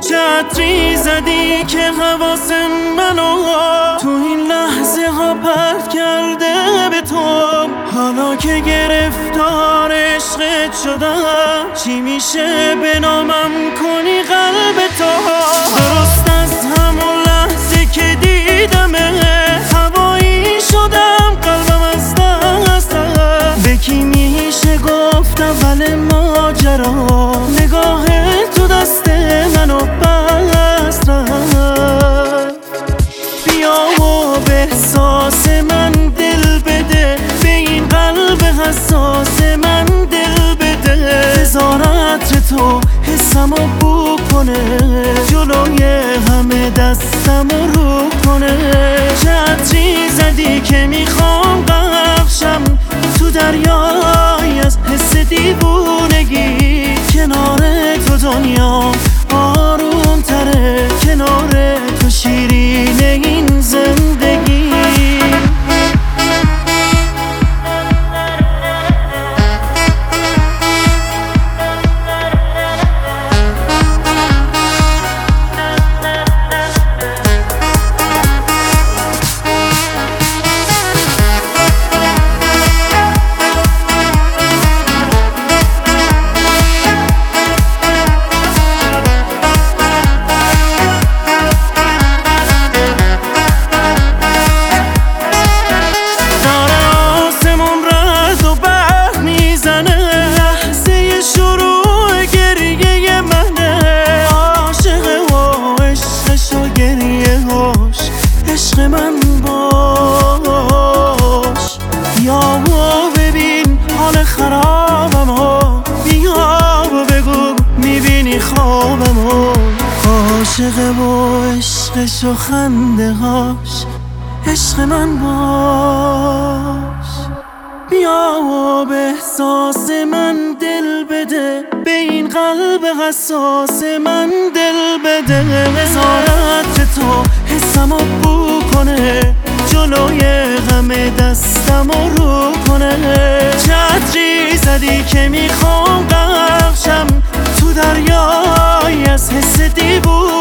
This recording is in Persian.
چتری زدی که حواس منو تو این لحظه ها پرت کرده به تو. حالا که گرفتار عشقت شدم چی میشه به نامم کنی قلب تو؟ درست از همون لحظه که دیدمت هوایی شدم قلبم از دست. به کی میشه گفت اول ماجرا نگاه تو دست منو بست رفت. بیا و به احساس من دل بده، به این قلب حساس من دل بده. هزار عطر تو حسمو بو کنه، جلوی همه دستمو رو کنه. چه عطری زدی که میخوام بخشم تو دریای از حس دیوونگی. کنار تو دنیا آروم تره، کنار تو شیرین این زندگی. عشق من باش، بیا و ببین حال خرابمو، بیا و بگو میبینی خوابمو. عاشق و عشقش و خنده هاش عشق من باش. بیا و به احساس من دل بده، به این قلب حساس من دل بده. نظارت تو حسمو بو کنه، جلوی همه دستمو رو کنه. چتری زدی که میخوام بخشم تو دریای از حس دیوونگی.